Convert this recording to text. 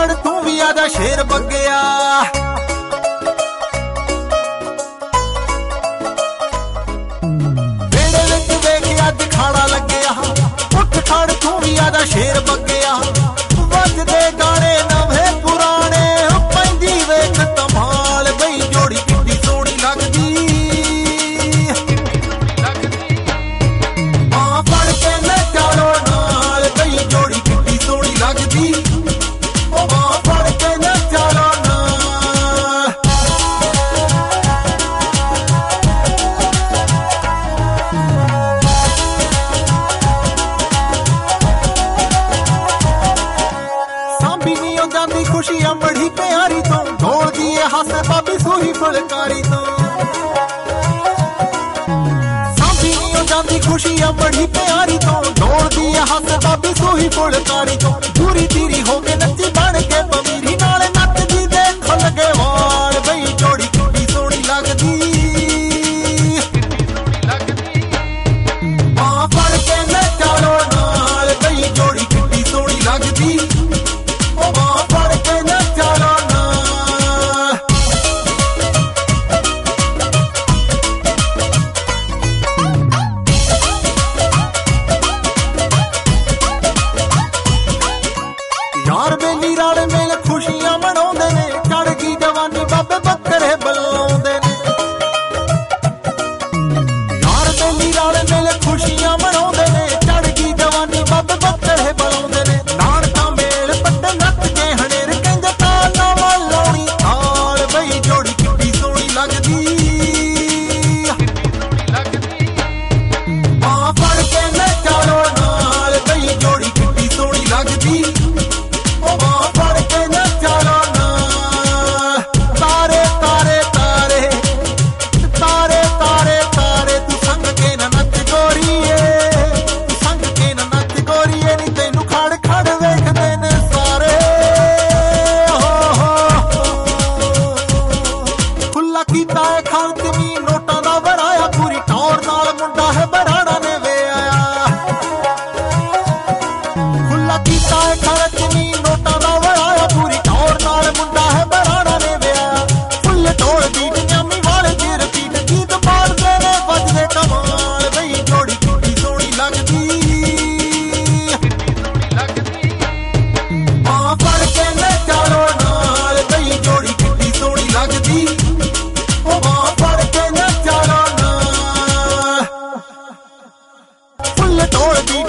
ਫੜ ਤੂੰ ਵੀ ਆਜਾ ਸ਼ੇਰ ਬੱਗਿਆ। ਵੇੜੇ ਵਿੱਚ ਵੇਖ ਅੱਜ ਖਾੜਾ ਲੱਗਿਆ, ਉੱਠ ਖੜ ਤੂੰ ਵੀ ਆਜਾ ਸ਼ੇਰ ਬੱਗਿਆ। ਵੱਜਦੇ ਗਾਣੇ ਨਵੇਂ ਪੁਰਾਣੇ, ਪੈਂਦੀ ਵੇਖ ਧਮਾਲ ਬਈ ਜੋੜੀ ਕਿੱਡੀ ਸੋਹਣੀ ਲੱਗਦੀ। ਮਾਂ ਫੜ ਕੇ ਨਚਾਲੋ ਨਾਲ ਬਈ ਜੋੜੀ ਕਿੱਡੀ ਸੋਹਣੀ ਲੱਗਦੀ। ਉਹ ਮਾਂ ਫੜ ਕੇ ਨਚਾਲੋ ਨਾਲ। ਸਾਂਭੀ ਨੀ ਉਹ ਜਾਂਦੀ ਖੁਸ਼ੀਆਂ ਬੜੀ ਪਿਆਰੀ ਤੋਂ, ਢੋਲਦੀ ਏ ਹਾਸੇ ਬਾਬੀ ਸੂਹੀ ਫੁਲਕਾਰੀ ਤੋਂ। ਸਾਂਭੀ ਨੀ ਉਹ ਜਾਂਦੀ ਖੁਸ਼ੀਆਂ ਬੜੀ ਪਿਆਰੀ ਤੋਂ, ਢੋਲਦੀ ਏ ਹਾਸੇ ਬਾਬੀ ਸੂਹੀ ਫੁਲਕਾਰੀ ਤੋਂ। ਪੂਰੀ ਤੀਰੀ ਹੋ ਕੇ ਨੱਚੀ ਬਣ ਕੇ ਪਮੀਰੀ ਨਾਲ, ਨੱਚਦੀ ਦੇਖ ਲੱਗੇ ਵਾਲ ਬਈ ਜੋੜੀ ਕਿੱਡੀ ਸੋਹਣੀ ਲੱਗਦੀ। ਮਾਂ ਫੜ ਕੇ ਨਚਾਲੋ ਨਾਲ ਬਈ ਜੋੜੀ ਕਿੱਡੀ ਸੋਹਣੀ ਲੱਗਦੀ। ਉਹ ਮਾਂ ਫੜ ਕੇ ਨਚਾਲੋ ਨਾਲ। ਯਾਰ ਬੇਲੀ ਰਲ ਮਿਲ ਖੁਸ਼ੀਆਂ ਮਨਾਉਂਦੇ ਨੇ, ਚੜ ਗਈ ਜਵਾਨੀ ਬਾਬੇ ਬੱਕਰੇ ਬੁਲਾਉਂਦੇ ਨੇ। ਯਾਰ ਬੇਲੀ ਰਲ ਮਿਲ ਖੁਸ਼ੀਆਂ ਮਨਾਉਂਦੇ ਨੇ, ਚੜ ਗਈ ਜਵਾਨੀ ਬਾਬੇ ਬੱਕਰੇ ਬੁਲਾਉਂਦੇ ਨੇ। ਨਾਨਕਾ ਮੇਲ ਪੱਟੇ ਨੱਚ ਕੇ ਹਨੇਰ, ਕਹਿੰਦੇ ਤਾਲ ਨਾ ਲਾਉਣੀ ਥਾਲ ਬਈ ਜੋੜੀ ਕਿੱਡੀ ਸੋਹਣੀ ਲੱਗਦੀ। ਮਾਂ ਫੜ ਕੇ ਨਚਾਲੋ ਨਾਲ ਬਈ ਜੋੜੀ ਕਿੱਡੀ ਸੋਹਣੀ ਲੱਗਦੀ। ਉਹ ਮਾਂ ਫੜ ਕੇ ਨਚਾਲੋ ਨਾਲ। ਤਾਰੇ ਤਾਰੇ ਤਾਰੇ ਤਾਰੇ ਤਾਰੇ ਤਾਰੇ, ਤੂੰ ਸੰਗ ਕੇ ਨਾ ਨੱਚ ਗੋਰੀਏ, ਤੂੰ ਸੰਗ ਕੇ ਨਾ ਨੱਚ ਗੋਰੀਏ। ਨੀ ਤੈਨੂੰ ਖੜ ਖੜ ਵੇਖਦੇ ਨੇ ਸਾਰੇ। ਖੁੱਲਾ ਕੀਤਾ ਏ ਖਲਕ ਵੀ ਨੋਟਾਂ ਦਾ ਵਰਾਇਆ, ਪੂਰੀ ਟੌਰ ਨਾਲ ਮੁੰਡਾ ਹੈ ਬਰਾੜਾ ਨੇ ਵੇ ਆਇਆ। ਖੁੱਲਾ ਕੀਤਾ ਏ ਖਲਕ ਵੀ ਨੋਟਾਂ ਦਾ ਵਰਾਇਆ, ਪੂਰੀ ਟੌਰ ਨਾਲ ਮੁੰਡਾ ਹੈ ਬਰਾੜਾ ਨੇ ਵੇ ਆਇਆ। ਫੁੱਲ ਢੋਲ ਦੀ ਨਿਆਮੀ ਵਾਲੇ ਚ ਰਪੀਟ, ਗੀਤ ਪਾੜਦੇ ਨੇ ਵੱਜਦੇ ਕਮਾਲ ਬਈ ਜੋੜੀ ਕਿੱਡੀ ਸੋਹਣੀ ਲੱਗਦੀ। ਮਾਂ ਫੜ ਕੇ ਨਚਾਲੋ ਨਾਲ ਬਈ ਜੋੜੀ ਕਿੱਡੀ ਸੋਹਣੀ ਲੱਗਦੀ। ਉਹ ਮਾਂ ਫੜ ਕੇ ਨਚਾਲੋ ਨਾਲ। ਫੁੱਲ ਢੋਲ ਦੀ